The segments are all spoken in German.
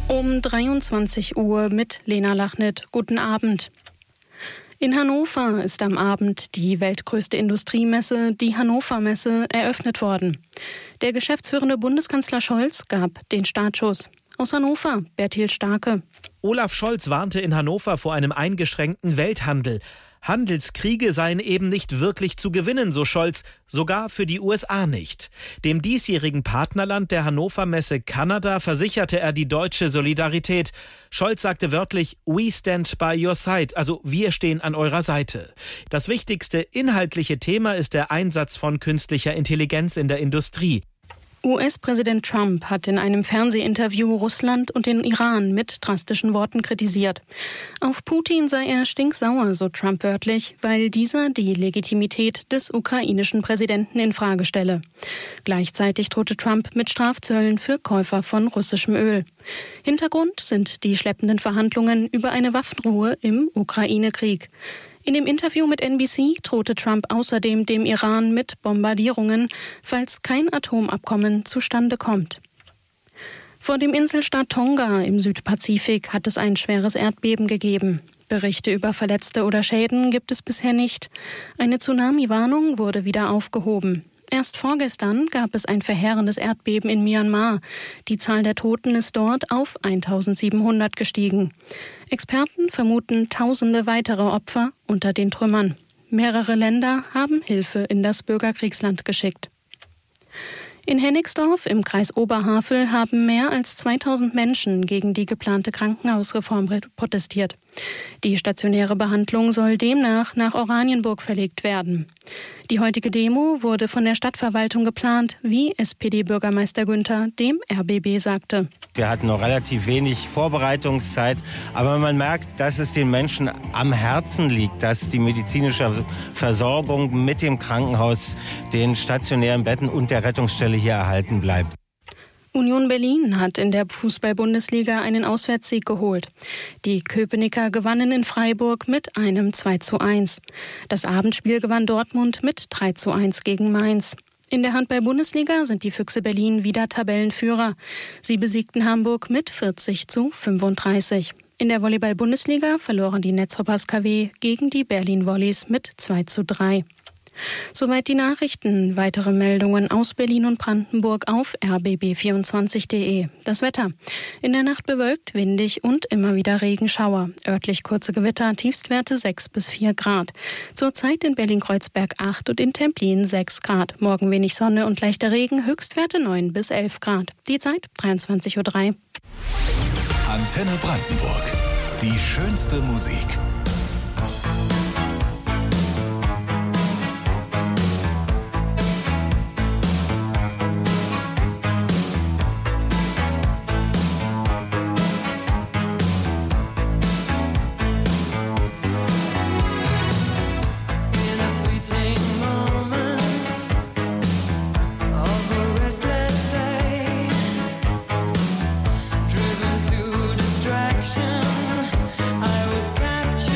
Um 23 Uhr mit Lena Lachnit. Guten Abend. In Hannover ist am Abend die weltgrößte Industriemesse, die Hannover Messe, eröffnet worden. Der geschäftsführende Bundeskanzler Scholz gab den Startschuss. Aus Hannover, Bertil Starke. Olaf Scholz warnte in Hannover vor einem eingeschränkten Welthandel. Handelskriege seien eben nicht wirklich zu gewinnen, so Scholz, sogar für die USA nicht. Dem diesjährigen Partnerland der Hannover Messe Kanada versicherte er die deutsche Solidarität. Scholz sagte wörtlich, "We stand by your side", also wir stehen an eurer Seite. Das wichtigste inhaltliche Thema ist der Einsatz von künstlicher Intelligenz in der Industrie. US-Präsident Trump hat in einem Fernsehinterview Russland und den Iran mit drastischen Worten kritisiert. Auf Putin sei er stinksauer, so Trump wörtlich, weil dieser die Legitimität des ukrainischen Präsidenten in Frage stelle. Gleichzeitig drohte Trump mit Strafzöllen für Käufer von russischem Öl. Hintergrund sind die schleppenden Verhandlungen über eine Waffenruhe im Ukraine-Krieg. In dem Interview mit NBC drohte Trump außerdem dem Iran mit Bombardierungen, falls kein Atomabkommen zustande kommt. Vor dem Inselstaat Tonga im Südpazifik hat es ein schweres Erdbeben gegeben. Berichte über Verletzte oder Schäden gibt es bisher nicht. Eine Tsunami-Warnung wurde wieder aufgehoben. Erst vorgestern gab es ein verheerendes Erdbeben in Myanmar. Die Zahl der Toten ist dort auf 1700 gestiegen. Experten vermuten tausende weitere Opfer unter den Trümmern. Mehrere Länder haben Hilfe in das Bürgerkriegsland geschickt. In Hennigsdorf im Kreis Oberhavel haben mehr als 2000 Menschen gegen die geplante Krankenhausreform protestiert. Die stationäre Behandlung soll demnach nach Oranienburg verlegt werden. Die heutige Demo wurde von der Stadtverwaltung geplant, wie SPD-Bürgermeister Günther dem RBB sagte. Wir hatten noch relativ wenig Vorbereitungszeit, aber man merkt, dass es den Menschen am Herzen liegt, dass die medizinische Versorgung mit dem Krankenhaus, den stationären Betten und der Rettungsstelle hier erhalten bleibt. Union Berlin hat in der Fußball-Bundesliga einen Auswärtssieg geholt. Die Köpenicker gewannen in Freiburg mit einem 2:1. Das Abendspiel gewann Dortmund mit 3:1 gegen Mainz. In der Handball-Bundesliga sind die Füchse Berlin wieder Tabellenführer. Sie besiegten Hamburg mit 40:35. In der Volleyball-Bundesliga verloren die Netzhoppers KW gegen die Berlin Volleys mit 2:3. Soweit die Nachrichten. Weitere Meldungen aus Berlin und Brandenburg auf rbb24.de. Das Wetter. In der Nacht bewölkt, windig und immer wieder Regenschauer. Örtlich kurze Gewitter, Tiefstwerte 6 bis 4 Grad. Zurzeit in Berlin-Kreuzberg 8 und in Templin 6 Grad. Morgen wenig Sonne und leichter Regen, Höchstwerte 9 bis 11 Grad. Die Zeit 23:03 Uhr. Antenne Brandenburg. Die schönste Musik. Driven to distraction, I was captured.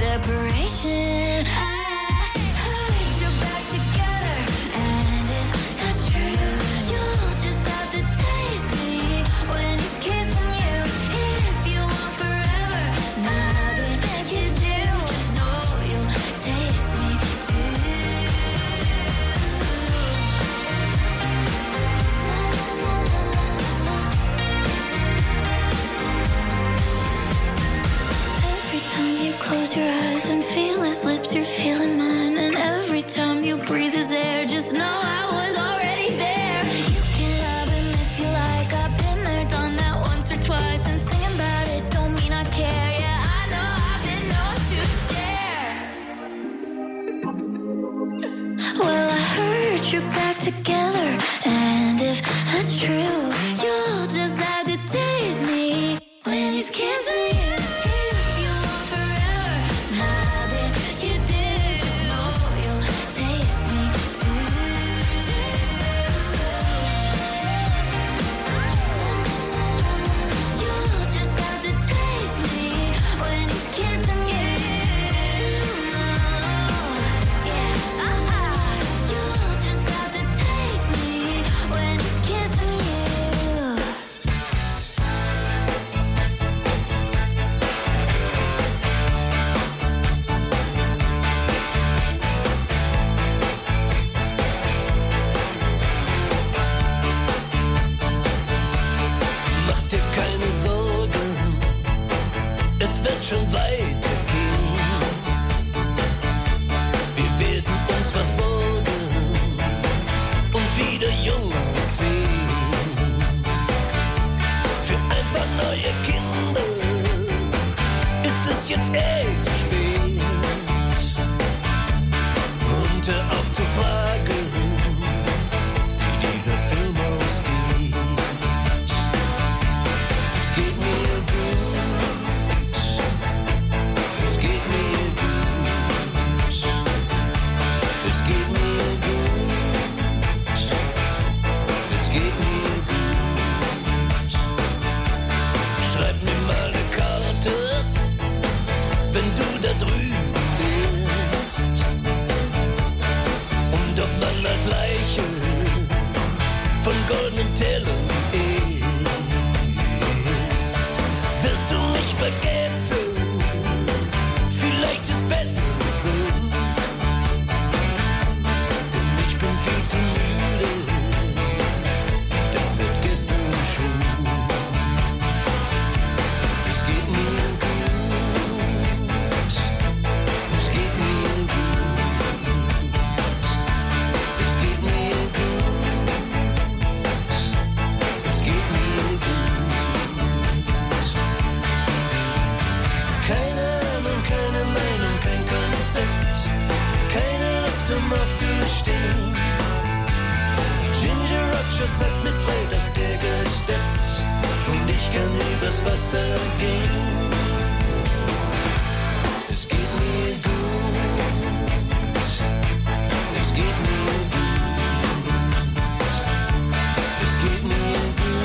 separation. I heard you're back together, and if that's true, you'll just have to taste me when he's kissing you. If you want forever, now that you do, just know you'll taste me too. Every time you close your eyes and feel his lips, you're feeling mine. And every time you breathe his air, just know I was already there. You can have him if you like. I've been there, done that once or twice. And singing about it don't mean I care. Yeah, I know I've been known to share. Well, I heard you're back together, and if that's true, you'll just have to taste me when he's kissing you. If you want forever, now that you do, just know you'll taste me too. You'll just have to taste me when he's kissing you. Yeah, you'll just have to taste me when he's kissing you. Mach dir keine Sorgen, es wird schon weitergehen. Wir werden uns was borgen und wieder jung aussehen. Für ein paar neue Kinder ist es jetzt zu spät. Und hör auf zu fragen, wie dieser Film ausgeht. Es geht mir gut, es geht mir gut, es geht mir gut, es geht mir gut. Schreib mir mal eine Karte, wenn du da drüben bist. Und ob man als Leiche von goldenen Tellern isst, wirst du mich vergessen. Vielleicht ist besser so, denn ich bin viel zu müde. Das seit gestern schon. Es geht mir gut, es geht mir gut, es geht mir gut, es geht mir gut. Keine Ahnung, keine Meinung, kein Konzept, keine Lust aufzustehen. Ginger Rogers hat mit Fred Astaire gesteppt und ich kann übers Wasser gehen. Es geht mir gut, es geht mir gut, es geht mir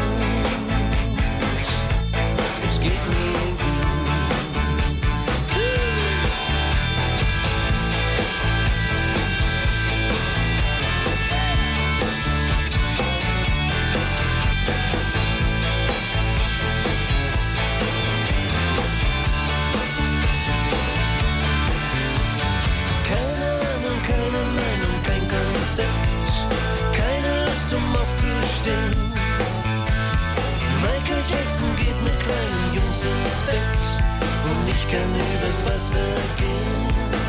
gut, es geht mir gut. Keine Ahnung, keine Meinung, kein Konzept, keine Lust aufzustehen. Michael Jackson geht mit kleinen Jungs ins Bett und ich kann übers Wasser gehen.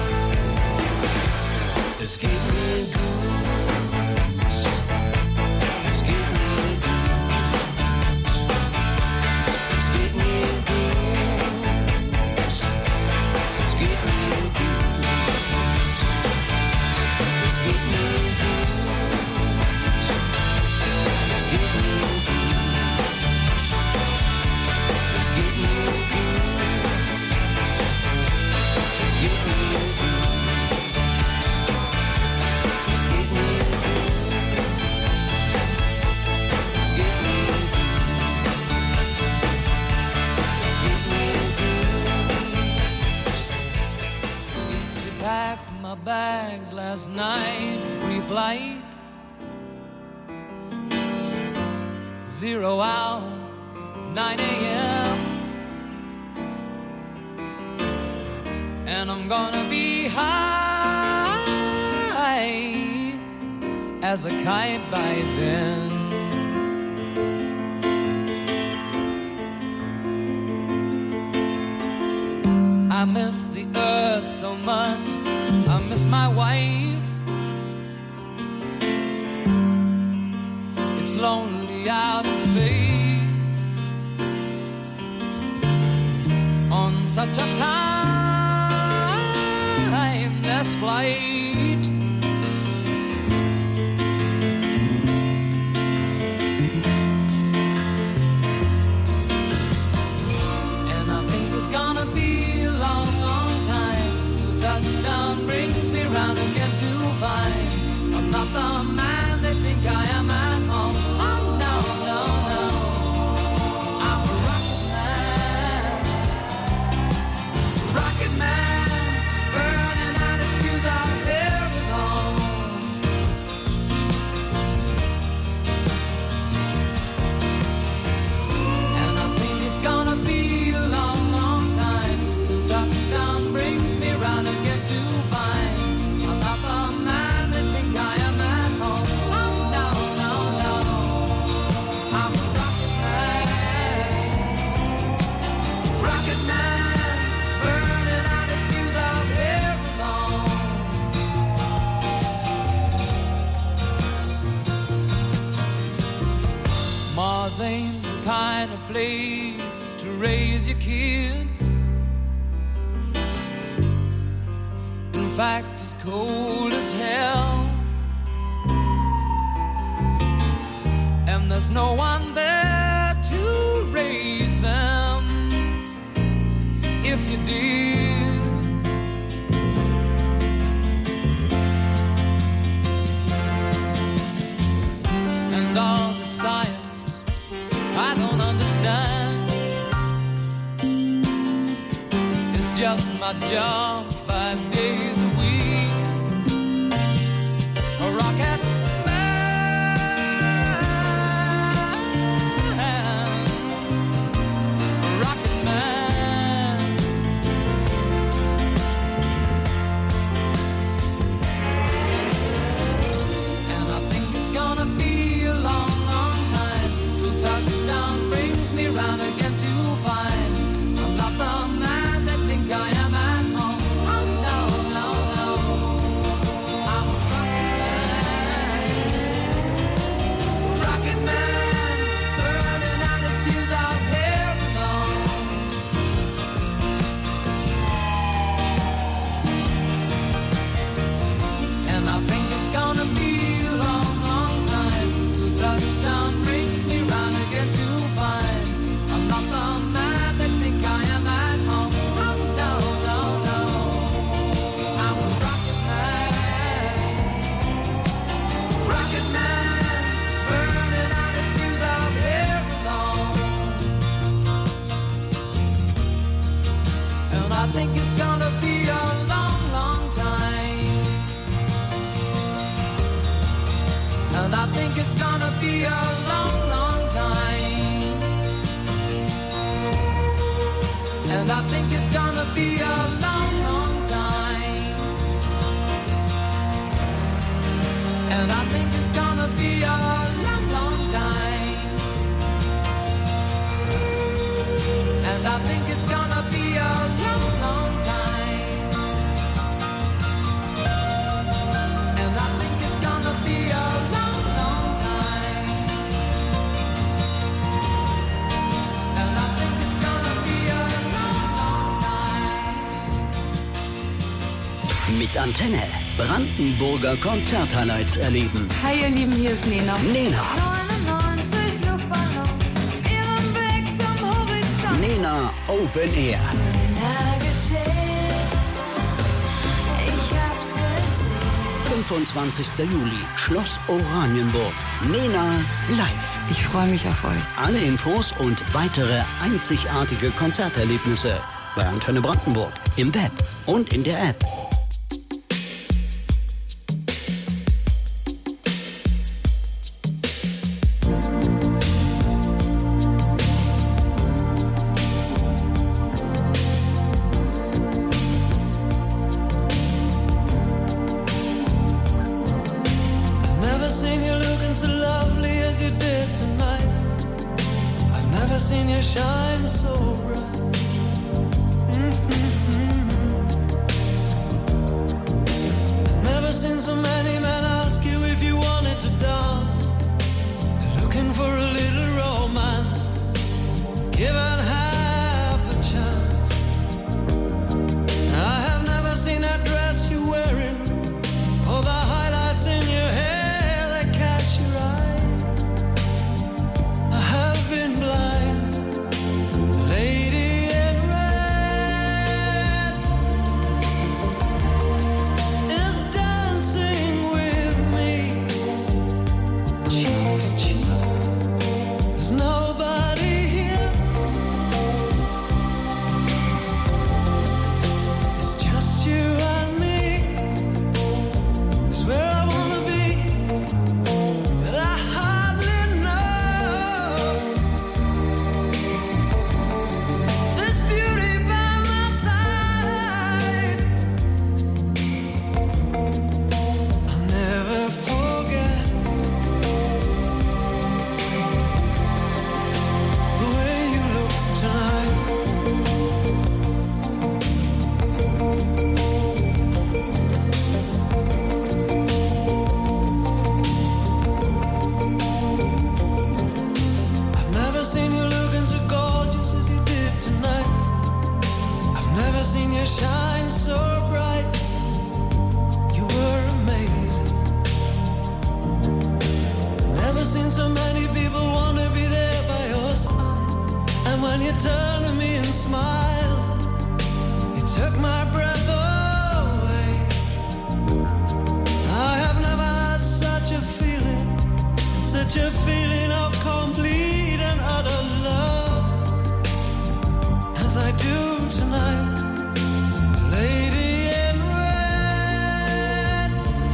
Es geht mir gut, es geht mir gut, es geht mir gut, es geht mir gut, es geht mir gut, es geht mir gut, es geht mir gut, es geht mir bags last night, pre-flight. 0 hour, 9 a.m. And I'm gonna be high as a kite by then. I miss the earth so much, I miss my wife. It's lonely out in space on such a timeless flight. And I think it's gonna be a long, long time till touchdown brings me round again to find I'm not the man they think I am at home. Oh no, no, no, I'm a rocket man, burning out his fuse out here alone. And I think it's gonna be a long, long time till touchdown brings me round again to find I'm not the man they think I am at home. Oh no, no, no, I'm a rocket man, burning out his fuse out here alone. Mars ain't the kind of place to raise your kids. In fact, it's cold as hell. And there's no one there to raise them if you did. And all the science I don't understand. It's just my job 5 days a week. A rocket man, a rocket man. And I think it's gonna be a long, long time till touchdown brings me round again to find I'm not the man they think I am at home. Oh no, no, no, I'm a rocket man, burning out his fuse out here alone. And I think it's gonna be a long, long time till touchdown brings me round again to find I'm not the man they think I am at home. Oh no, no, no, I'm a rocket man, burning out his fuse out here alone. And I think it's gonna be a long, long time. And I think it's gonna be a long, long time. And I think it's gonna be a long, long time. And I think it's gonna be a long, long time. And I think it's gonna be a long, long time. And I think it's gonna be a long, long time. And I think it's gonna be a long, long time. Mit Antenne. Brandenburger Konzerthighlights erleben. Hi ihr Lieben, hier ist Nena. Nena. 99 Luftballons, ihren Weg zum Horizont. Nena Open Air. Ich hab's gesehen. 25. Juli, Schloss Oranienburg. Nena live. Ich freue mich auf euch. Alle Infos und weitere einzigartige Konzerterlebnisse bei Antenne Brandenburg im Web und in der App. shine so bright. You were amazing. Never seen so many people want to be there by your side. And when you turn to me and smile, it took my breath away. I have never had such a feeling of complete and utter love as I do tonight. Lady in red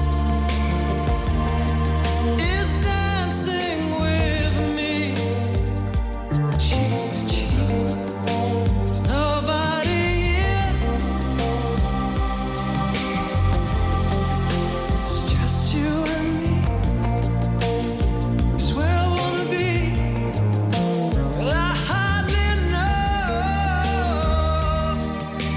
is dancing with me, cheek to cheek. It's nobody here, it's just you and me. It's where I wanna be. Well, I hardly know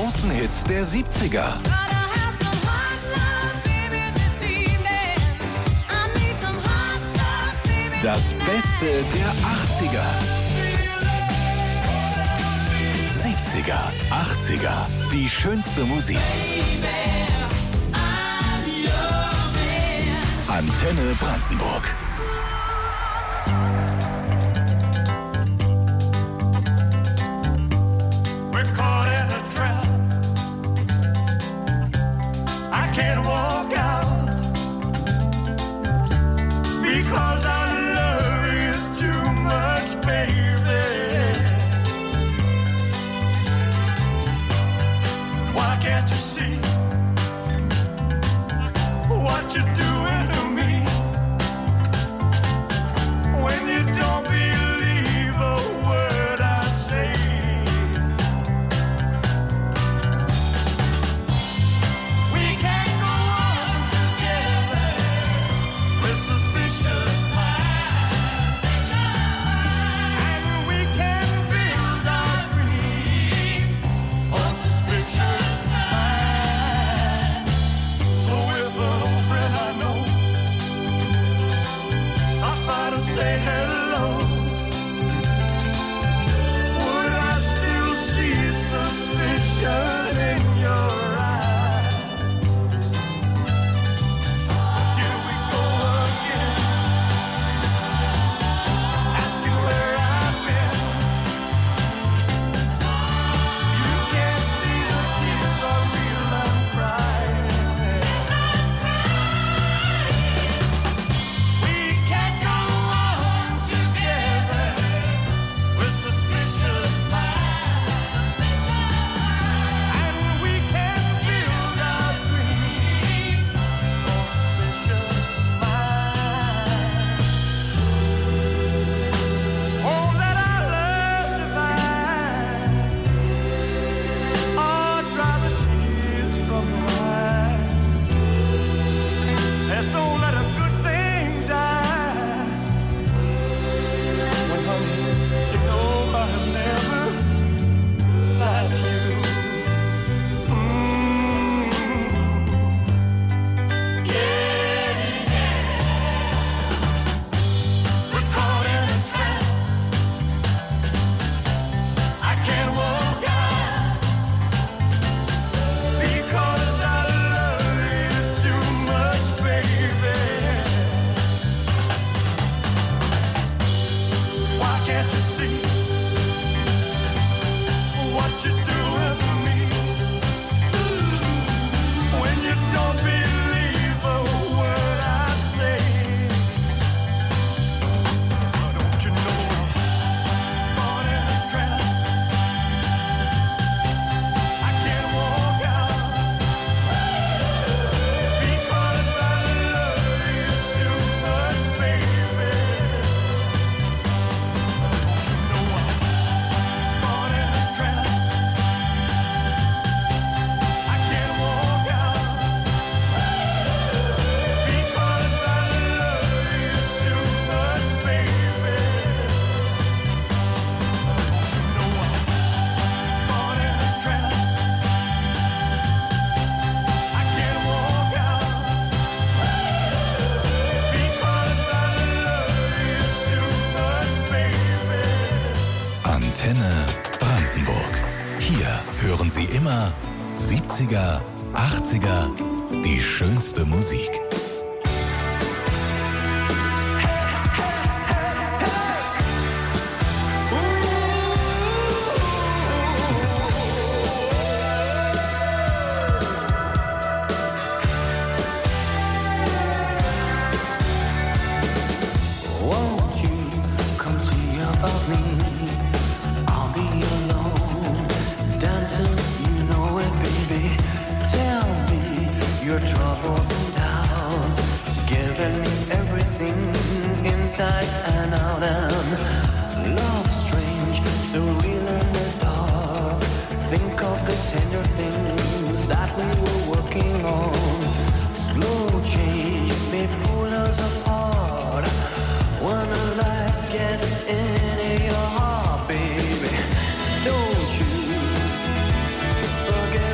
großen Hits der 70er. Das Beste der 80er. 70er, 80er, die schönste Musik. Antenne Brandenburg. Antenne Brandenburg. Hier hören Sie immer 70er, 80er, die schönste Musik. Forget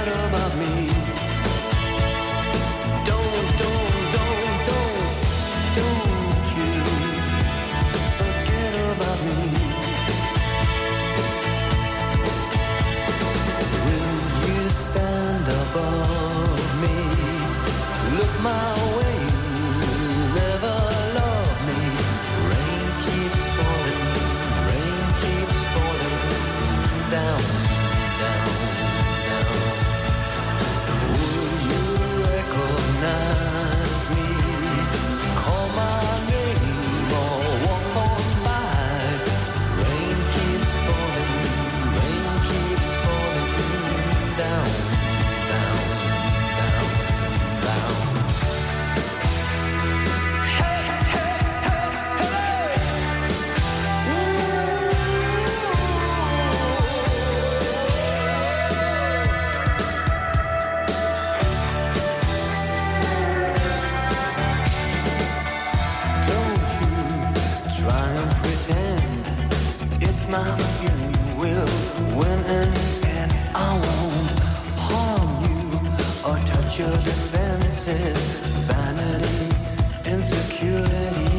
your defenses, vanity, insecurity.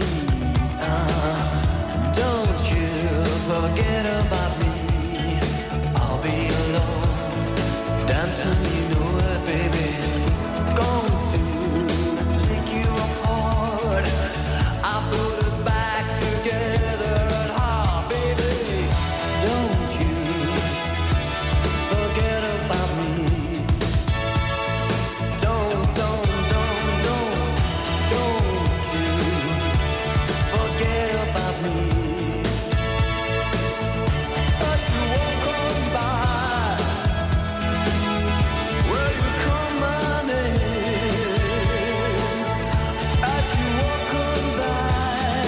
Don't you forget about me. I'll be alone, dancing, you know it, baby. Going to take you apart. I put us back together at heart, baby. Don't you forget about me. Don't you forget about me. As you walk on by, will you call my name? As you walk on by,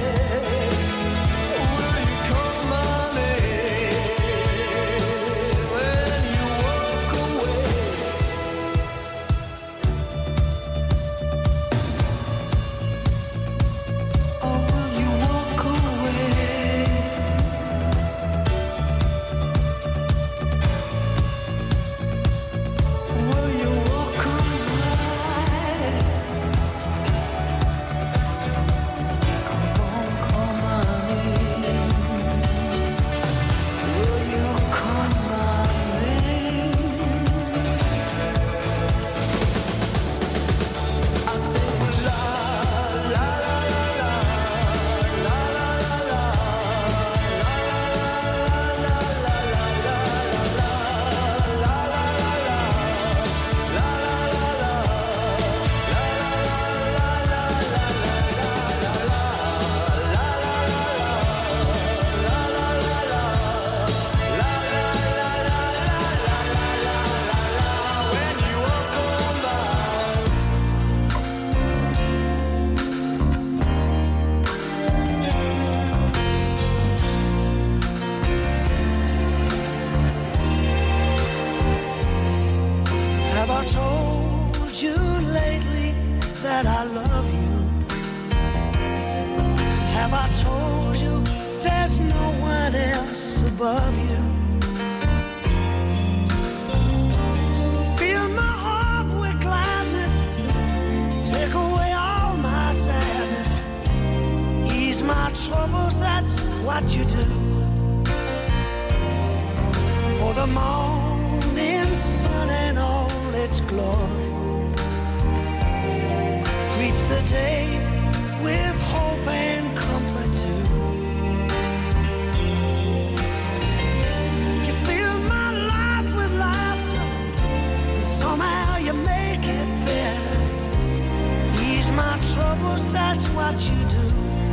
will you call my name? When you walk away. Oh, will you walk away? Will you walk away? Come on, call my name. Will you call my name? I say la la la la la la la when you walk on by. Have I told you lately that I love you? Have I told you there's no one else above you? Fill my heart with gladness, take away all my sadness, ease my troubles, that's what you do. For the morning sun and all its glory greets the day with hope and comfort too. You fill my life with laughter, and somehow you make it better. Ease my troubles, that's what you do.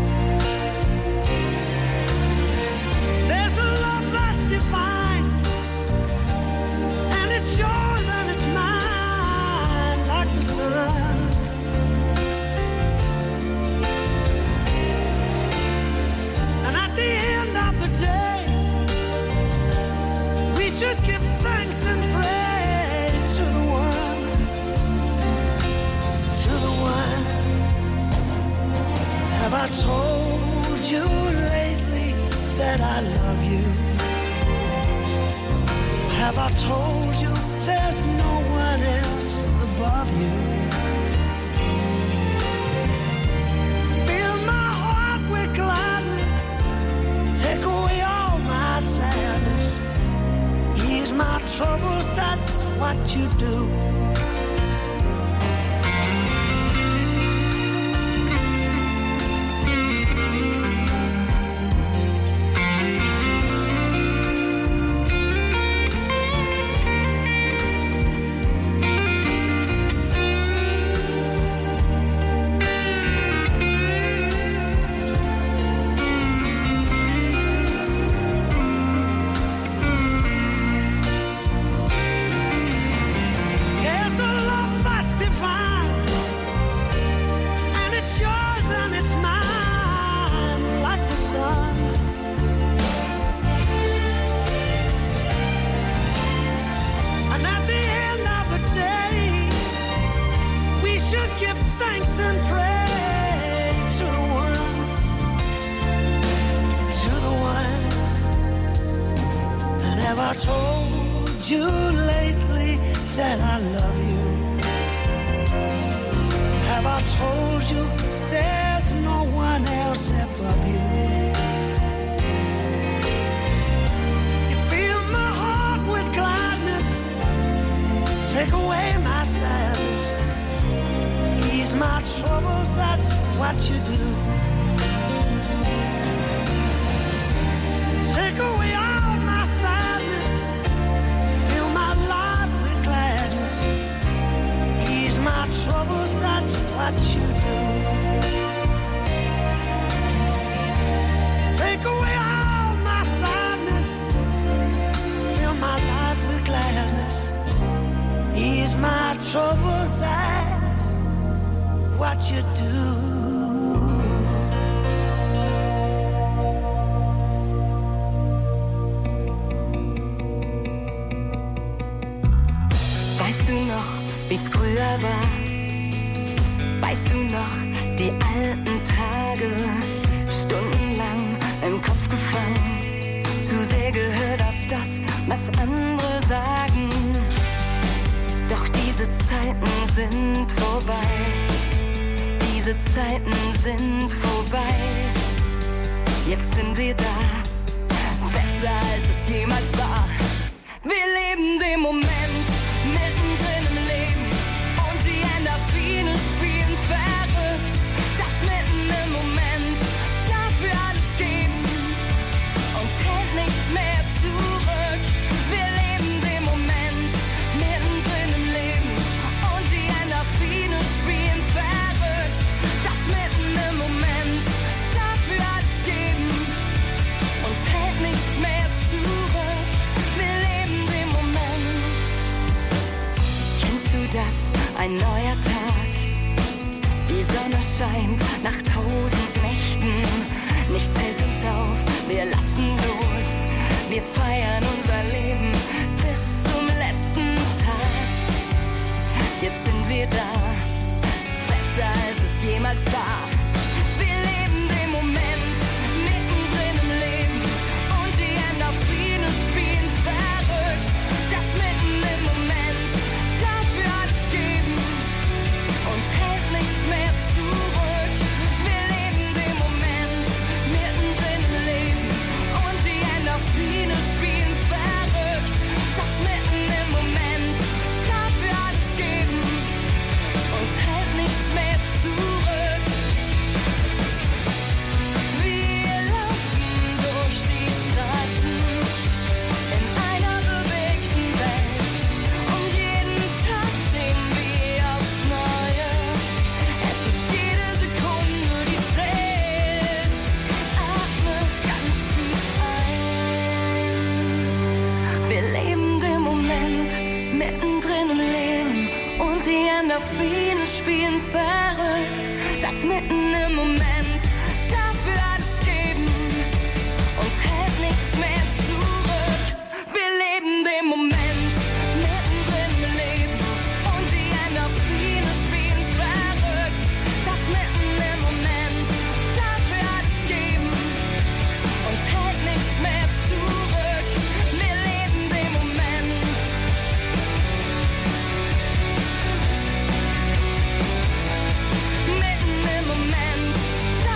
There's a love that's divine, and it's yours and it's mine, like the sun. And at the end of the day, we should give thanks and praise to the one, to the one. Have I told you lately that I love you? Have I told you there's no one else above you? Fill my heart with gladness, take away all my sadness, ease my troubles, that's what you do. There's a love that's divine, and it's yours and it's mine, like the sun. And at the end of the day, we should give thanks and praise to the one, to the one. And have I told you lately that I love you? away my sadness, ease my troubles, that's what you do. Take away all my sadness, fill my life with gladness, ease my troubles, that's what you do. Take away all my sadness, fill my life with gladness, ease my troubles, that's what you do. Weißt du noch, wie's früher war? Weißt du noch, die alten Tage, stundenlang im Kopf gefangen, zu sehr gehört auf das, was andere sagen. Doch diese Zeiten sind vorbei, diese Zeiten sind vorbei. Jetzt sind wir da, besser als es jemals war. Wir leben den Moment, mittendrin im Leben, und die Endorphine spielen verrückt. Das mitten im Moment, dafür alles geben, uns hält nichts mehr zurück. Wir leben den Moment, mittendrin im Leben, und die Endorphine spielen verrückt. Das mitten im Moment, dafür alles geben, uns hält nichts mehr zurück. Wir leben den Moment. Kennst du das? Ein neuer Tag. Die Sonne scheint nach 1000 Nächten. Nichts hält uns auf, wir lassen los. Wir feiern unser Leben bis zum letzten Tag. Jetzt sind wir da, besser als es jemals war. Wir leben den Moment, mittendrin im Leben, und die Endorphine spielen verrückt. Das mitten im Moment, dafür alles geben, uns hält nichts mehr zurück. Wir leben den Moment, mittendrin im Leben, und die Endorphine spielen verrückt. Das mitten im Moment, dafür alles geben, uns hält nichts mehr zurück. Wir laufen durch die Straßen in einer bewegten Welt, und jeden Tag sehen wir aufs Neue. Es ist jede Sekunde, die zählt. Atme ganz tief ein. Wir leben den Moment, mittendrin im Leben, und die Endorphine spielen verrückt. Das mitten im Moment, dafür alles geben, uns hält nichts mehr zurück. Wir leben den Moment, mittendrin im Leben, und die Endorphine spielen verrückt. Das mitten im Moment, dafür alles geben, uns hält nichts mehr zurück. Wir leben den Moment. Mitten im Moment,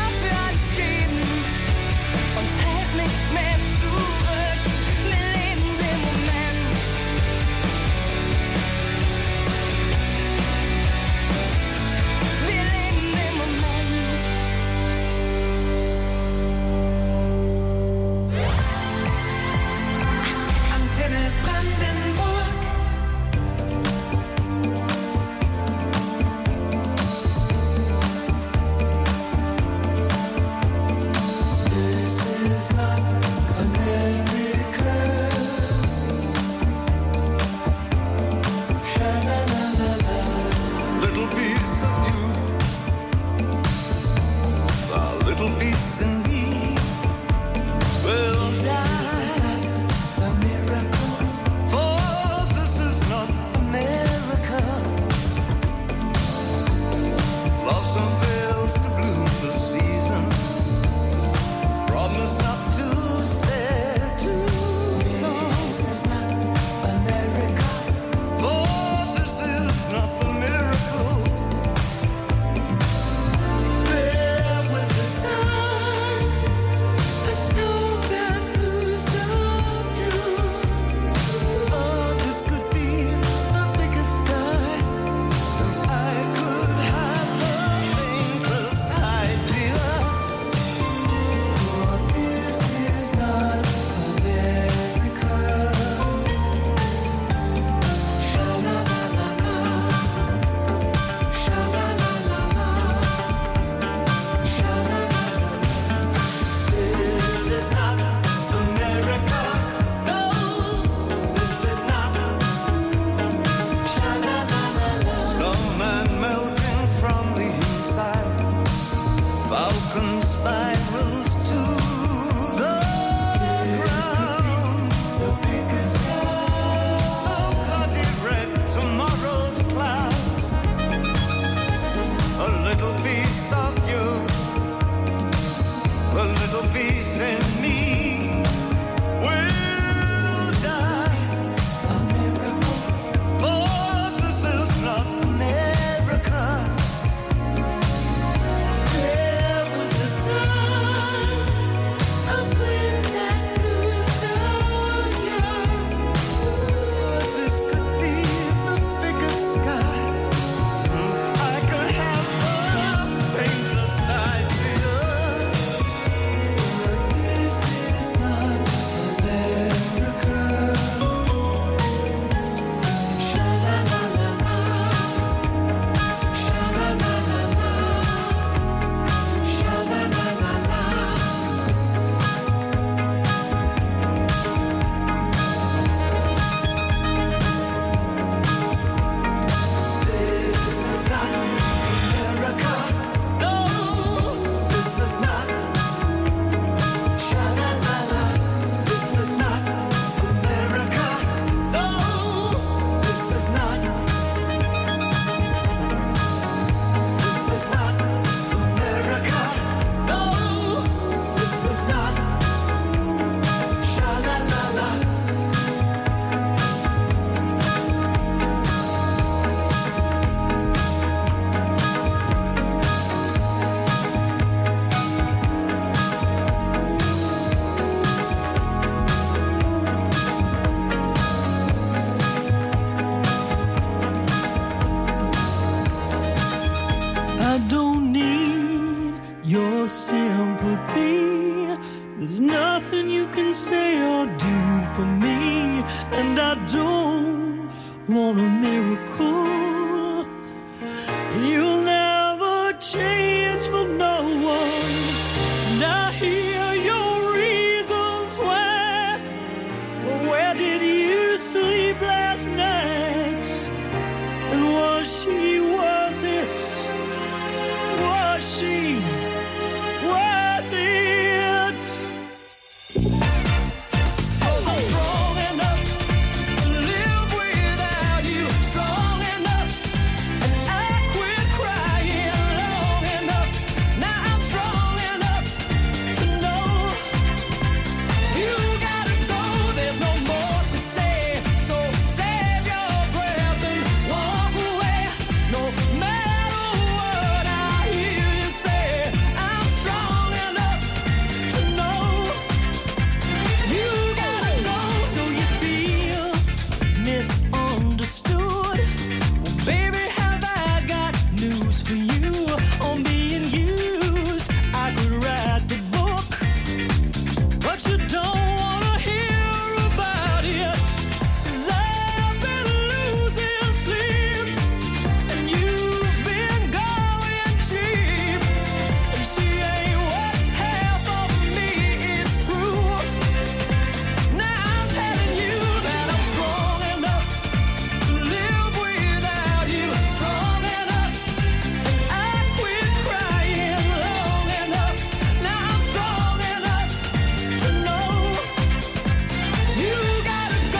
want a miracle. You'll never change for no one. And I hear your reasons why. Well, where did you sleep last night? And was she worth it? Was she worth it? 'Cause I'm strong enough to live without you, strong enough, and I quit crying long enough. Now I'm strong enough to know you gotta go. There's no more to say, so save your breath and walk away. No matter what I hear you say, I'm strong enough to know you gotta go. So you feel misunderstood? Well, baby, have I got news for you on being used? I could write the book, but you don't wanna hear about it. 'Cause I've been losing sleep, and you've been going cheap. And she ain't what half of me is true. Now I'm telling you that I'm strong enough to live without you, strong enough, and I quit crying long enough. Now I'm strong enough to know you gotta go.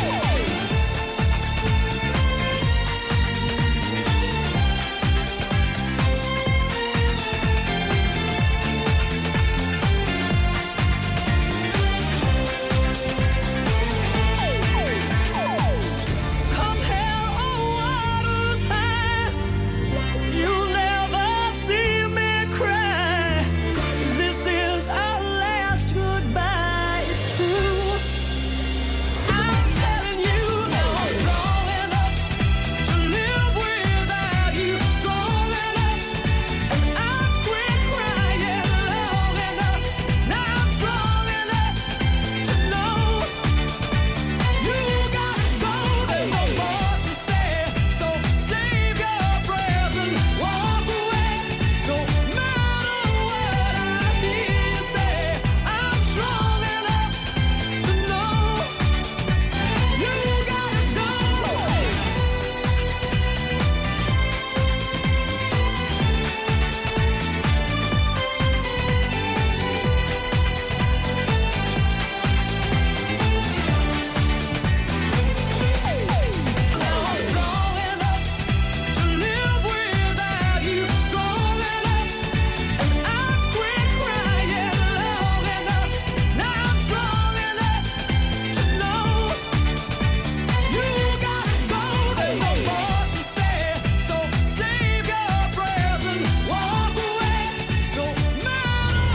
Come hell or waters high, you'll never see me cry. 'Cause this is our last goodbye, it's true. I'm telling you that I'm strong enough to live without you, strong enough, and I quit crying long enough. Now I'm strong enough to know you gotta go. There's no more to say, so save your breath and walk away. No matter what I hear you say, I'm strong enough to know you gotta go. Now I'm strong enough to live without you, strong enough, and I quit crying long enough. Now I'm strong enough to know you gotta go. There's no more to say, so save your breath and walk away. No matter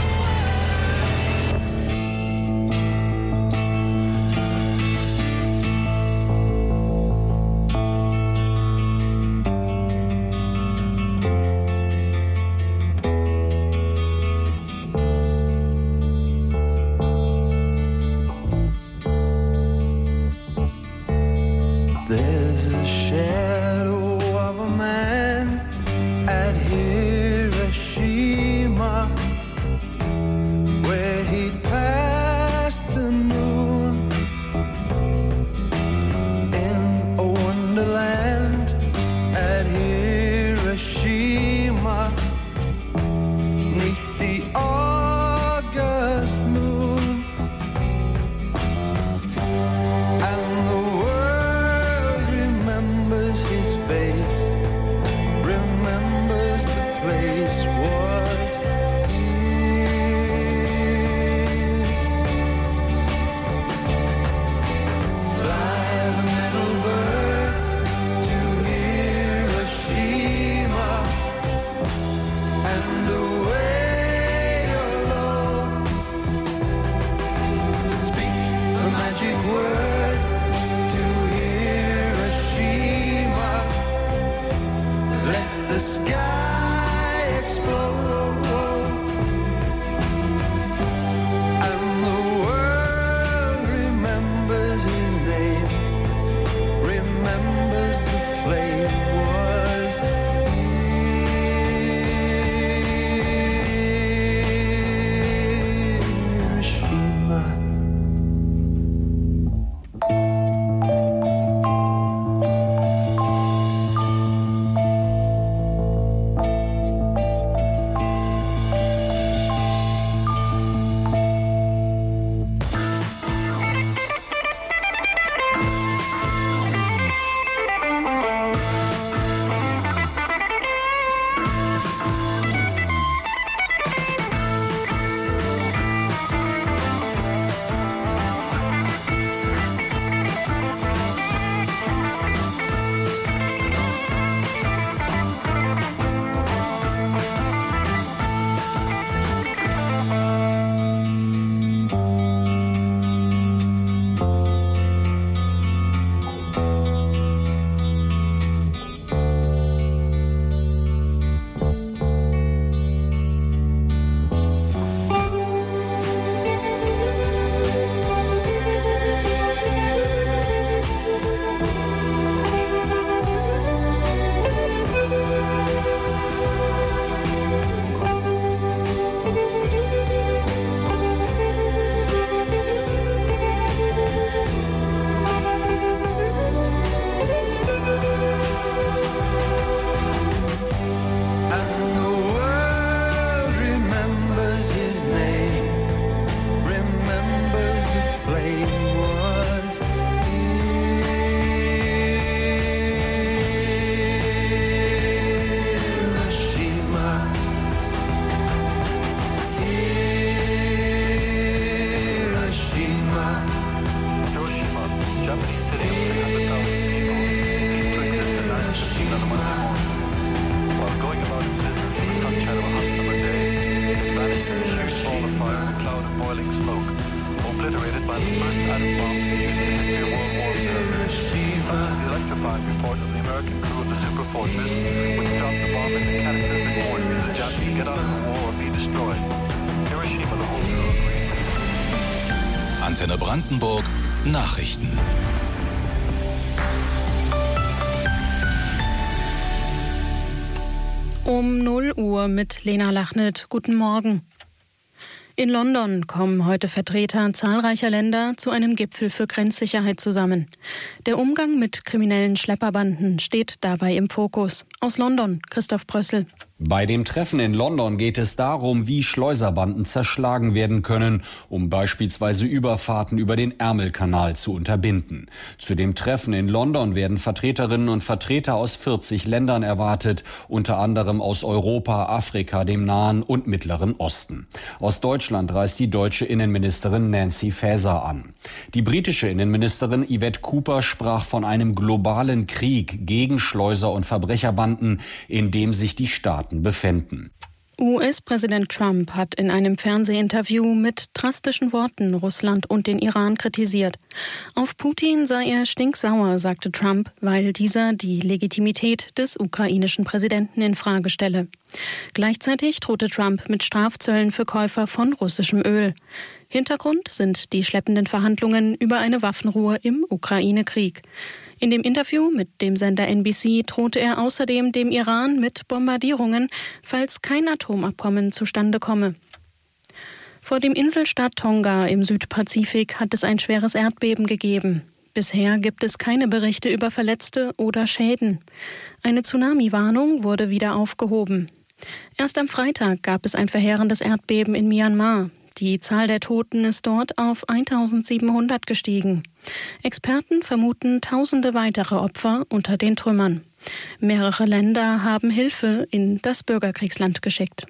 There's a shadow of a man at Hiroshima, where he'd passed the moon in a wonderland at Hiroshima, 'neath the August moon. And the world remembers his face, remembers the place was here. Fly the metal bird to Hiroshima, and away alone. Speak the magic word to Hiroshima. Let the sky explode, and the world remembers his name, remembers boiling smoke, obliterated by the first atom bomb used in the history of World War II. Such an electrifying report of the American crew of the Super Fortress, which dropped the bomb as a cataclysmic warning to the Japanese get out of the war or be destroyed. Hiroshima, the whole crew agreed. Antenne Brandenburg Nachrichten. Um 0 Uhr mit Lena Lachnit. Guten Morgen. In London kommen heute Vertreter zahlreicher Länder zu einem Gipfel für Grenzsicherheit zusammen. Der Umgang mit kriminellen Schlepperbanden steht dabei im Fokus. Aus London, Christoph Brössel. Bei dem Treffen in London geht es darum, wie Schleuserbanden zerschlagen werden können, um beispielsweise Überfahrten über den Ärmelkanal zu unterbinden. Zu dem Treffen in London werden Vertreterinnen und Vertreter aus 40 Ländern erwartet, unter anderem aus Europa, Afrika, dem Nahen und Mittleren Osten. Aus Deutschland reist die deutsche Innenministerin Nancy Faeser an. Die britische Innenministerin Yvette Cooper sprach von einem globalen Krieg gegen Schleuser und Verbrecherbanden, in dem sich die Staaten befänden. US-Präsident Trump hat in einem Fernsehinterview mit drastischen Worten Russland und den Iran kritisiert. Auf Putin sei er stinksauer, sagte Trump, weil dieser die Legitimität des ukrainischen Präsidenten in Frage stelle. Gleichzeitig drohte Trump mit Strafzöllen für Käufer von russischem Öl. Hintergrund sind die schleppenden Verhandlungen über eine Waffenruhe im Ukraine-Krieg. In dem Interview mit dem Sender NBC drohte er außerdem dem Iran mit Bombardierungen, falls kein Atomabkommen zustande komme. Vor dem Inselstaat Tonga im Südpazifik hat es ein schweres Erdbeben gegeben. Bisher gibt es keine Berichte über Verletzte oder Schäden. Eine Tsunami-Warnung wurde wieder aufgehoben. Erst am Freitag gab es ein verheerendes Erdbeben in Myanmar. Die Zahl der Toten ist dort auf 1700 gestiegen. Experten vermuten tausende weitere Opfer unter den Trümmern. Mehrere Länder haben Hilfe in das Bürgerkriegsland geschickt.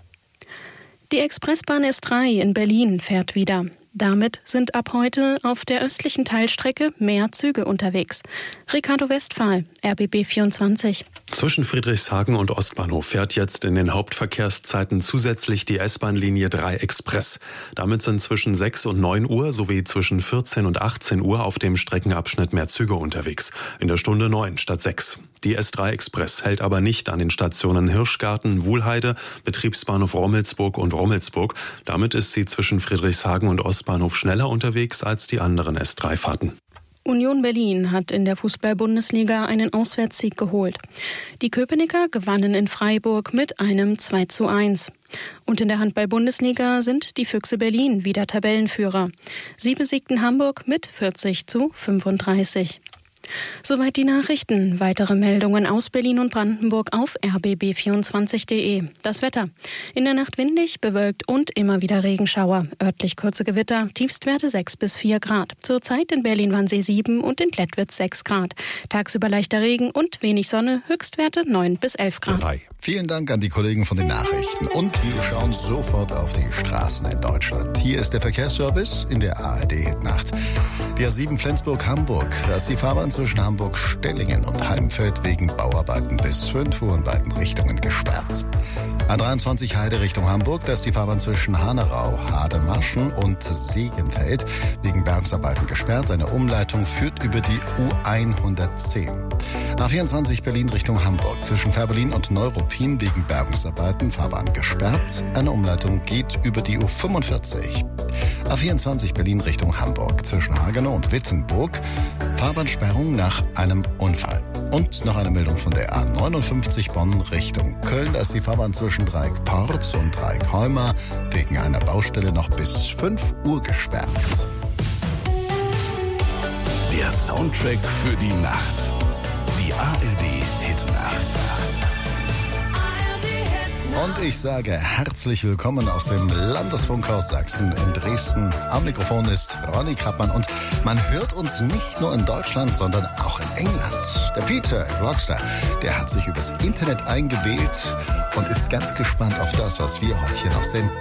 Die Expressbahn S3 in Berlin fährt wieder. Damit sind ab heute auf der östlichen Teilstrecke mehr Züge unterwegs. Ricardo Westphal, RBB 24. Zwischen Friedrichshagen und Ostbahnhof fährt jetzt in den Hauptverkehrszeiten zusätzlich die S-Bahn-Linie 3 Express. Damit sind zwischen 6 und 9 Uhr sowie zwischen 14 und 18 Uhr auf dem Streckenabschnitt mehr Züge unterwegs. In der Stunde 9 statt 6. Die S3 Express hält aber nicht an den Stationen Hirschgarten, Wuhlheide, Betriebsbahnhof Rummelsburg und Rummelsburg. Damit ist sie zwischen Friedrichshagen und Ostbahnhof schneller unterwegs als die anderen S3-Fahrten. Union Berlin hat in der Fußball-Bundesliga einen Auswärtssieg geholt. Die Köpenicker gewannen in Freiburg mit einem 2:1. Und in der Handball-Bundesliga sind die Füchse Berlin wieder Tabellenführer. Sie besiegten Hamburg mit 40:35. Soweit die Nachrichten. Weitere Meldungen aus Berlin und Brandenburg auf rbb24.de. Das Wetter. In der Nacht windig, bewölkt und immer wieder Regenschauer. Örtlich kurze Gewitter, Tiefstwerte 6 bis 4 Grad. Zurzeit in Berlin-Wannsee 7 und in Klettwitz 6 Grad. Tagsüber leichter Regen und wenig Sonne, Höchstwerte 9 bis 11 Grad. Vielen Dank an die Kollegen von den Nachrichten. Und wir schauen sofort auf die Straßen in Deutschland. Hier ist der Verkehrsservice in der ARD-Nacht. Die A7 Flensburg-Hamburg. Da ist die Fahrbahn zwischen Hamburg-Stellingen und Heimfeld wegen Bauarbeiten bis 5 Uhr in beiden Richtungen gesperrt. A23 Heide Richtung Hamburg. Da ist die Fahrbahn zwischen Hanerau, Hademaschen und Segenfeld wegen Bergungsarbeiten gesperrt. Eine Umleitung führt über die U110. A24 Berlin Richtung Hamburg. Zwischen Fährberlin und Neuruppin wegen Bergungsarbeiten Fahrbahn gesperrt. Eine Umleitung geht über die U45. A24 Berlin Richtung Hamburg. Zwischen Hagenow und Wittenburg Fahrbahnsperrung nach einem Unfall. Und noch eine Meldung von der A59 Bonn Richtung Köln. Da ist die Fahrbahn zwischen Dreieck-Porz und Dreieck-Heuma wegen einer Baustelle noch bis 5 Uhr gesperrt. Der Soundtrack für die Nacht. Die ARD-Hitnacht. Und ich sage herzlich willkommen aus dem Landesfunkhaus Sachsen in Dresden. Am Mikrofon ist Ronny Krappmann und man hört uns nicht nur in Deutschland, sondern auch in England. Der Peter Rockstar, der hat sich übers Internet eingewählt und ist ganz gespannt auf das, was wir heute hier noch senden.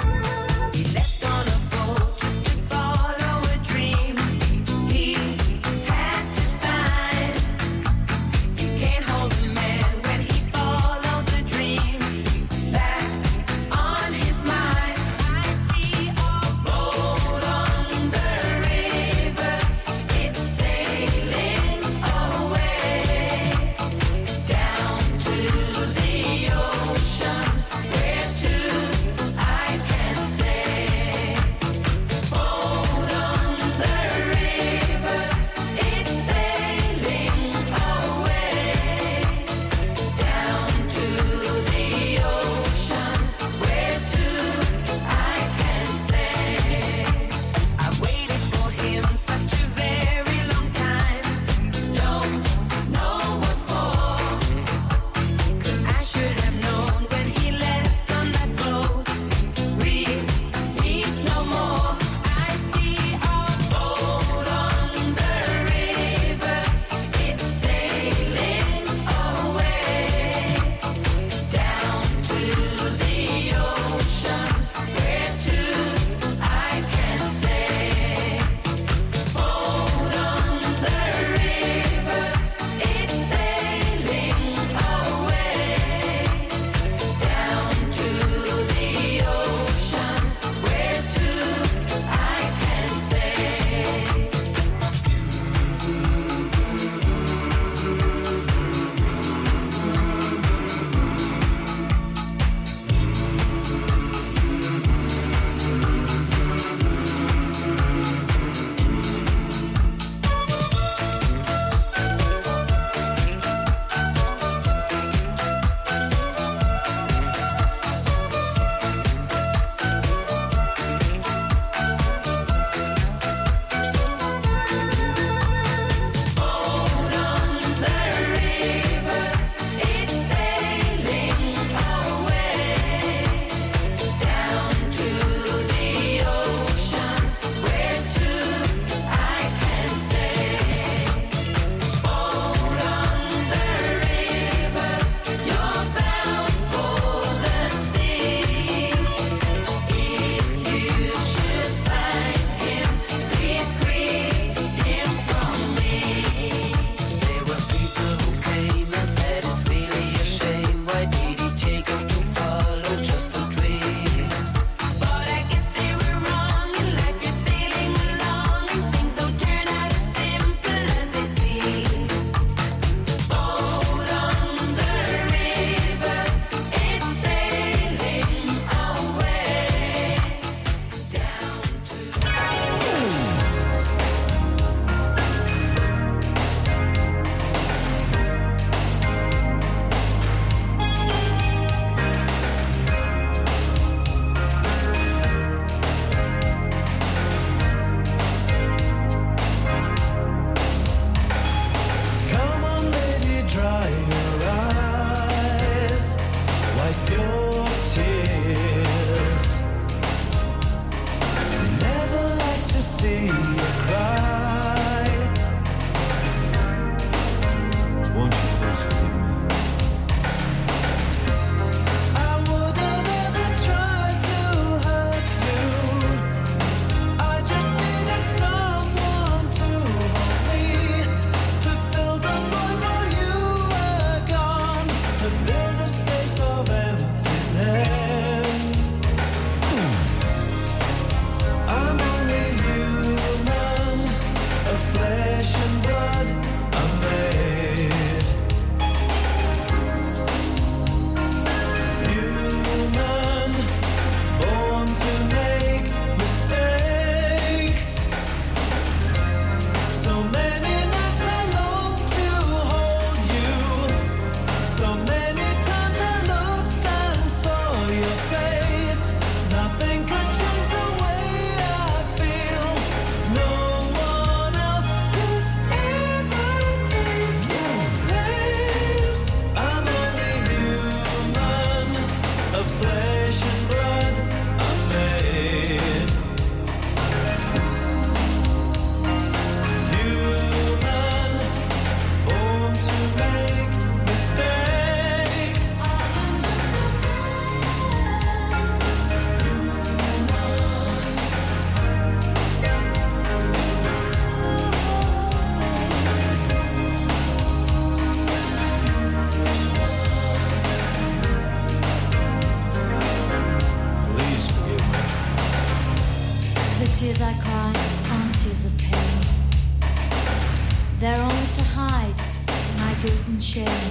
there only to hide my guilt and shame.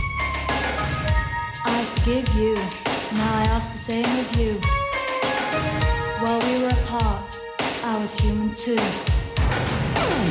I forgive you, now I ask the same of you. While we were apart, I was human too.